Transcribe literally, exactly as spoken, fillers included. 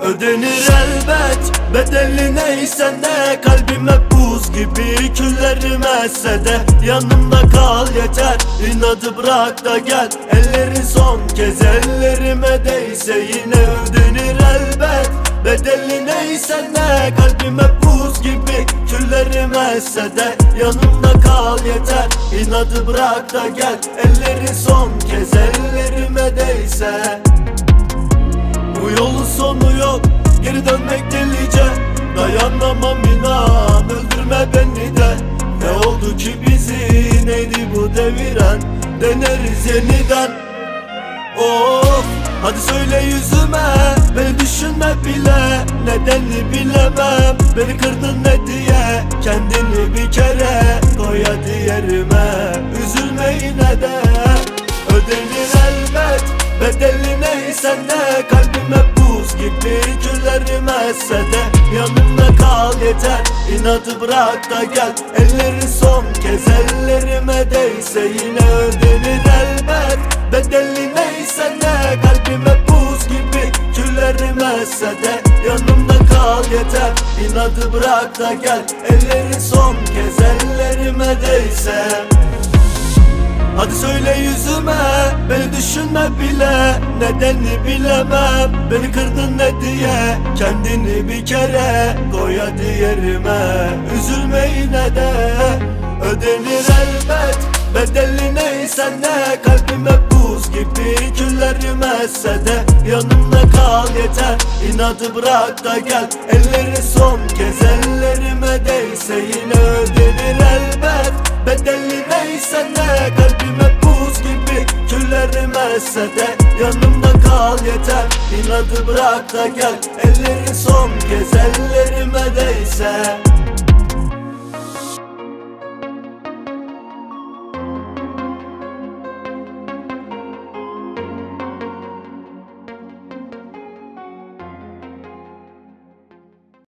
Ödenir elbet, bedeli neyse ne. Kalbime buz gibi, küllerim esse de yanımda kal yeter. İnadı bırak da gel, ellerin son kez ellerime değse yine ödenir elbet. Bedeli neyse ne. Kalbime buz gibi, küllerim esse de yanımda kal yeter. İnadı bırak da gel, ellerin son kez ellerime değse. Bu yolun sonu yok, geri dönmek delice. Dayanamam inan, öldürme beni de. Ne oldu ki bizi, neydi bu deviren? Deneriz yeniden. Of, hadi söyle yüzüme, beni düşünme bile. Nedenini bilemem, beni kırdın ne diye. Kendini bir kere koy hadi yerime. Üzülme yine de, ödenir elbet. Bedeli neyse ne. Kalbime buz gibi, küllerim esse de yanımda kal yeter. İnadı bırak da gel, ellerin son kez ellerime değse yine ödenir elbet. Bedeli neyse ne. Kalbime buz gibi, küllerim esse de yanımda kal yeter. İnadı bırak da gel, ellerin son kez ellerime değse. Hadi söyle yüzüme, beni düşünme bile. Nedenini bilemem, beni kırdın ne diye. Kendini bir kere koy hadi yerime. Üzülme yine de, ödenir elbet. Bedeli neyse ne. Kalbime buz gibi, küllerim esse de yanımda kal yeter. İnadı bırak da gel, ellerin son kez ellerime değse yine ödenir elbet. Bedeli neyse ne. Kalbime buz gibi, küllerim esse de yanımda kal yeter. İnadı bırak da gel, ellerin son kez ellerime değse.